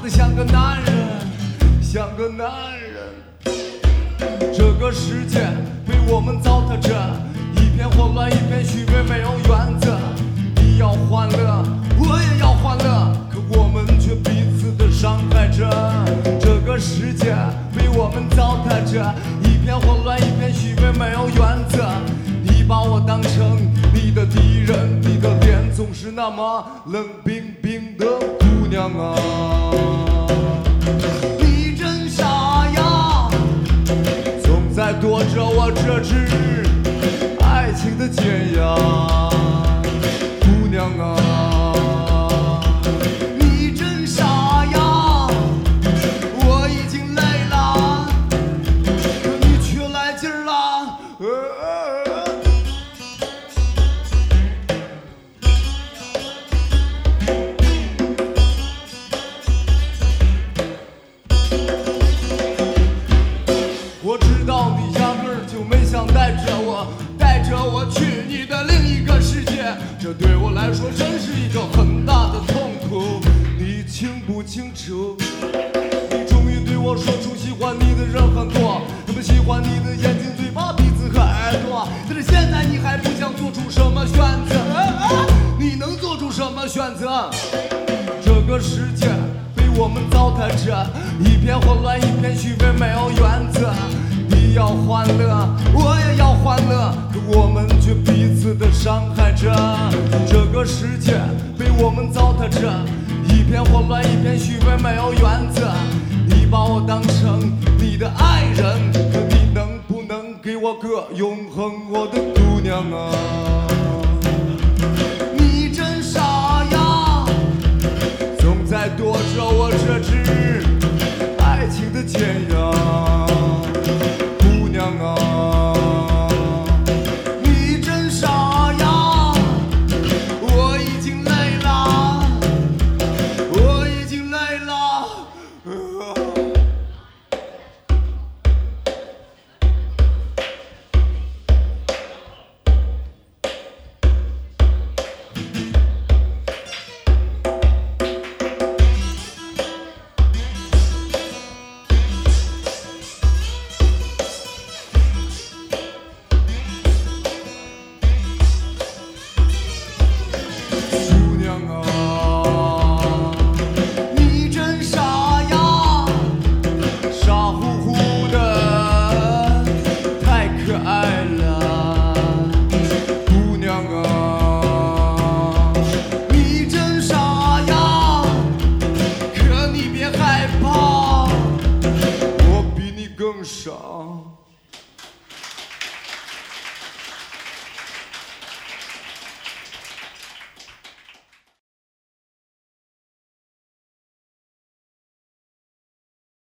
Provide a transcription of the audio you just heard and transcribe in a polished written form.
得像个男人，像个男人。这个世界被我们糟蹋着，一片混乱，一片虚伪，没有原则。你要欢乐，我也要欢乐，可我们却彼此的伤害着。这个世界被我们糟蹋着，一片混乱，一片虚伪，没有原则。你把我当成你的敌人，你的脸总是那么冷冰冰的姑娘啊，你真傻呀，总在躲着我这支爱情的剑呀，姑娘啊，你真傻呀，我已经累了，可你却来劲儿了。我知道你压根儿就没想带着我去你的另一个世界，这对我来说真是一个很大的痛苦，你清不清楚？你终于对我说出喜欢你的人很多，那么喜欢你的眼睛、嘴巴、鼻子和耳朵，但是现在你还不想做出什么选择，你能做出什么选择？这个世界被我们糟蹋着，一片混乱，一片虚伪，没有原则。你要欢乐，我也要欢乐，可我们却彼此的伤害着。这个世界被我们糟蹋着，一片混乱，一片虚伪，没有原则。你把我当成你的爱人，可你能不能给我个永恒，我的姑娘啊？你真傻呀，总在躲着